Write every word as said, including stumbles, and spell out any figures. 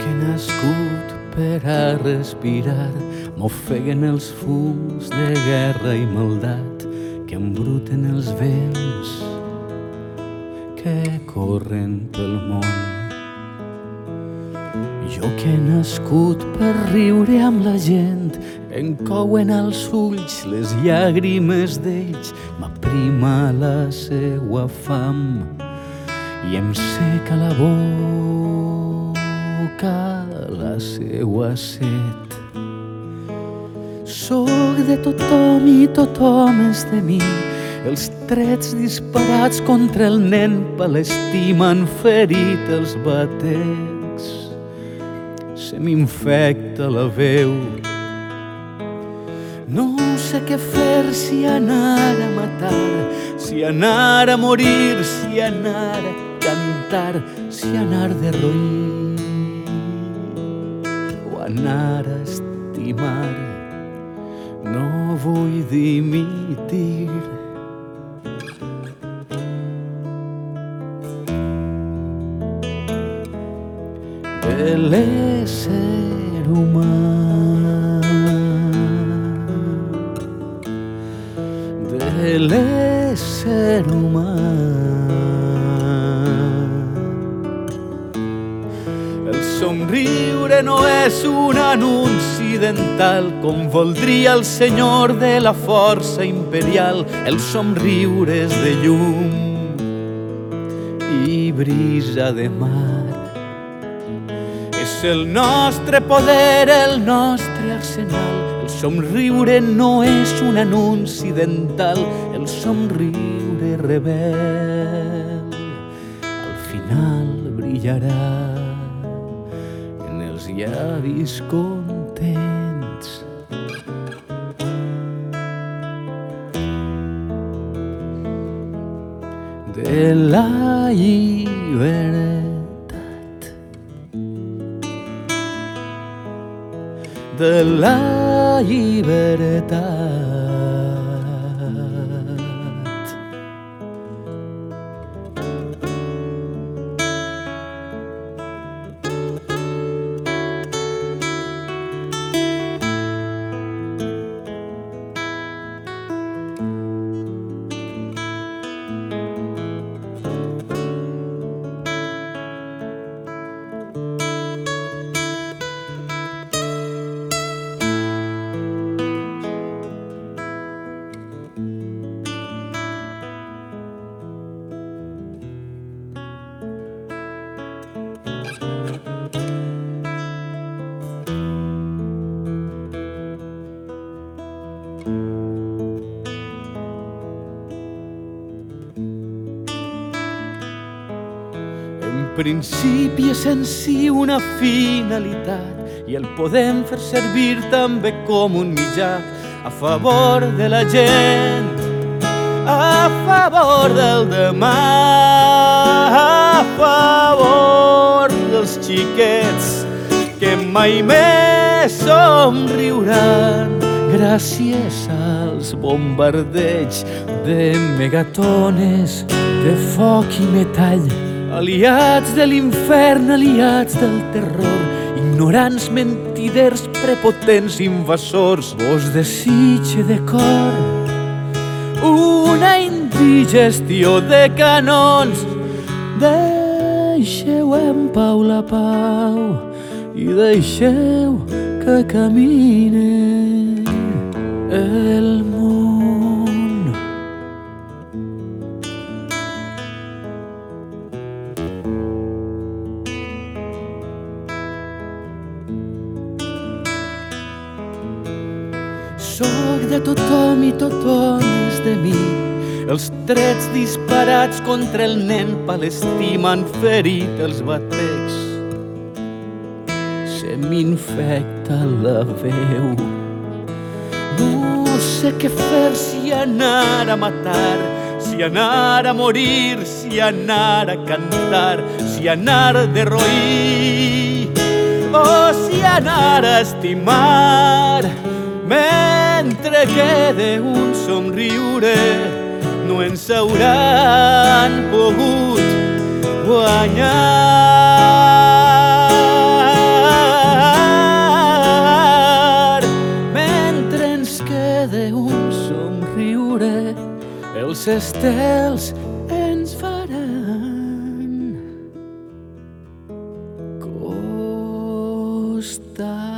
he nascut per a respirar, m'ofeguen els fums de guerra i maldat que embruten els vents que corren pel món. Jo que he nascut per riure amb la gent, em couen als ulls les llàgrimes d'ells, m'aprima la seua fam i em seca la boca la seua set. Soc de tothom i tothom és de mi, els trets disparats contra el nen palestí m'han ferit els batecs, se m'infecta la veu. No sé què fer, si anar a matar, si anar a morir, si anar a cantar, si anar de roir o anar a estimar. No vull dimitir. De l'ésser humà, de l'ésser humà. El somriure no és un anunci dental, com voldria el senyor de la força imperial. El somriure és de llum i brisa de mar. És el nostre poder, el nostre arsenal. El somriure no és un anunci dental, el somriure rebel al final brillarà en els llavis contents. De la llibertat, de la llibertat. En principi és en si una finalitat i el podem fer servir també com un mitjà a favor de la gent, a favor del demà, a favor dels xiquets que mai més somriuran gràcies als bombardeigs de megatones de foc i metall. Aliats de l'infern, aliats del terror, ignorants, mentiders, prepotents, invasors. Vos desitge de cor una indigestió de canons. Deixeu en pau la pau i deixeu que camine el món. Soc de tothom i tothom és de mi. Els trets disparats contra el nen palestí m'han ferit els batecs. Se m'infecta la veu. No sé què fer, si anar a matar, si anar a morir, si anar a cantar, si anar de roir o si anar a estimar. Mentre quede un somriure, no ens hauran pogut guanyar. estels ens faran costar.